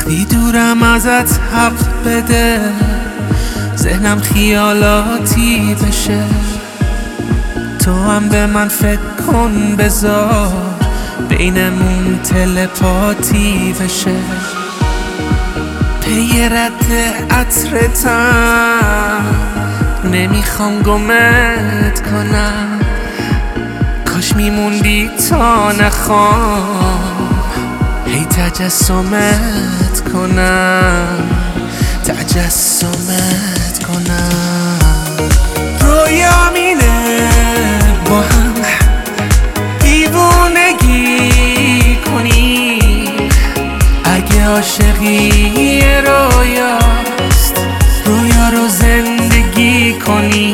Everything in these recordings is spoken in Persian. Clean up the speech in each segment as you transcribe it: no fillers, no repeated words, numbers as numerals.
وقتی دورم ازت حق بده، ذهنم خیالاتی بشه. تو هم به من فکر کن، بذار بینمون تلپاتی بشه. پی رد عطرتم، نمیخوام گمت کنم. کاش میموندی تا نخوام هی تجسمت کنم، تجسمت کنم. رویام اینه با هم دیوونگی کنی، اگه عاشقی رویاست رویا رو زندگی کنی.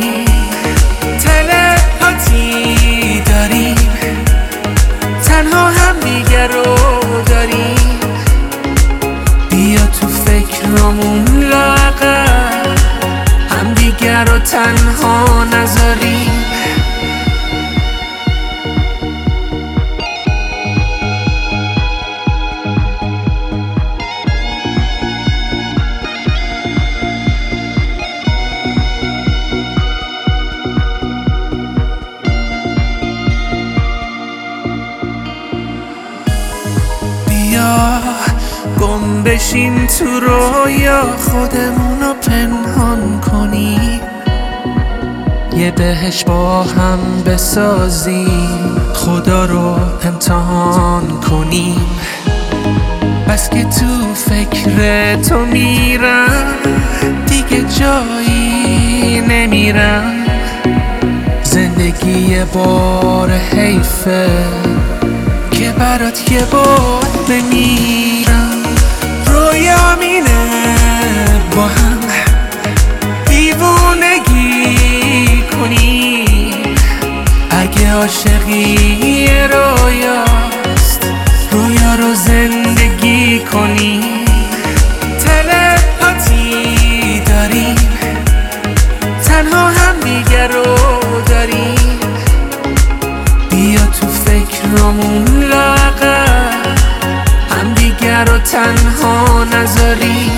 تلپاتی داریم، تنها هم دیگر رو داریم. بیا تو فکرمون لااقل هم دیگر رو تنها نذاریم. گم بشیم تو رویا، خودمونو پنهان کنیم. یه بهش با هم بسازیم، خدا رو امتحان کنیم. بس که تو فکر تو میرم، دیگه جایی نمیرم. زندگی یه بار حیفه که برات یه بار بمیرم. رویام اینه با هم دیوونگی کنی، اگه عاشقی رویاست رویا رو زندگی کنی. تلپاتی داریم، تنها هم دیگر رو داریم. بیا تو فکرمون لااقل هم دیگر رو تنها نذاریم.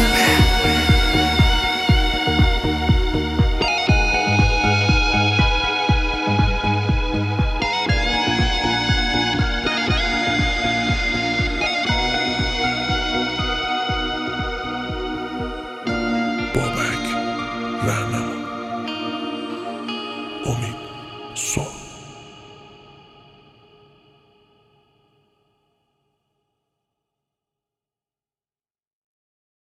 بابک، رهنما، امید، صبح.